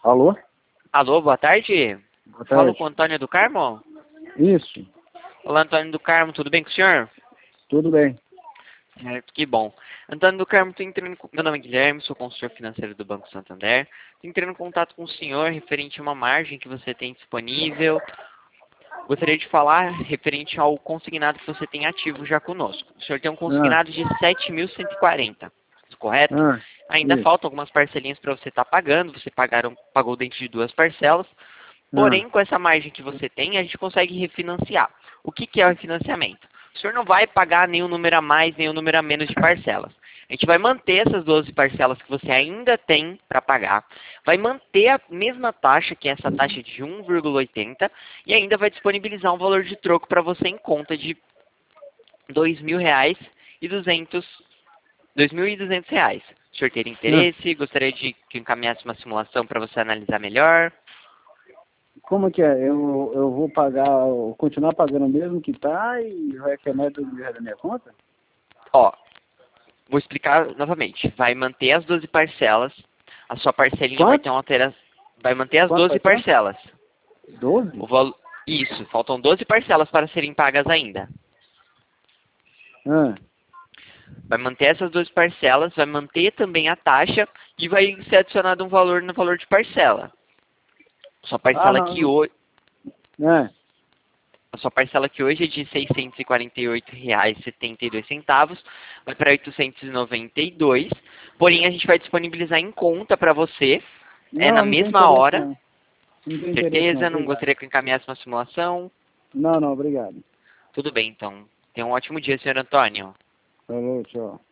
Alô? Alô, boa tarde. Boa Falo tarde. com o Antônio do Carmo. Isso, Olá, Antônio do Carmo, tudo bem com o senhor? tudo bem. Certo, que bom. Antônio do Carmo, meu nome é Guilherme, sou consultor financeiro do Banco Santander. Estou entrando em contato com o senhor referente a uma margem que você tem disponível. Gostaria de falar referente ao consignado que você tem ativo já conosco. O senhor tem um Ah, consignado de 7.140, correto? ah, Ainda isso. faltam algumas parcelinhas para você estar pagando. Você pagou dentro de 2 parcelas. Ah, Porém, com essa margem que você tem, a gente consegue refinanciar. O que que é o refinanciamento? O senhor não vai pagar nenhum número a mais, nenhum número a menos de parcelas. A gente vai manter essas 12 parcelas que você ainda tem para pagar, vai manter a mesma taxa, que é essa taxa de 1,80, e ainda vai disponibilizar um valor de troco para você em conta de R$ 2.200. R$ 2.200. O senhor teria ah. interesse? Gostaria de que eu encaminhasse uma simulação para você analisar melhor? Como que é? Eu vou pagar, continuar pagando o mesmo que tá e vai ter mais R$ 2.000 da minha conta? Ó, vou explicar novamente. Vai manter as 12 parcelas. A sua parcelinha vai ter Quanto? uma alteração. Vai manter as Quanto 12 parcela? parcelas. 12? O valo... Isso, faltam 12 parcelas para serem pagas ainda. Ah, Vai manter essas 12 parcelas, vai manter também a taxa e vai ser adicionado um valor no valor de parcela. Sua ah parcela que não. hoje, Ah, a sua parcela que hoje é de R$ 648,72, vai para 892. Porém, a gente vai disponibilizar em conta para você, na não tem mesma interesse hora. não. Não tem interesse não, Certeza? Não obrigado. gostaria que eu encaminhasse uma simulação? Não, obrigado. Tudo bem, então. Tenha um ótimo dia, senhor Antônio. Falou, tchau.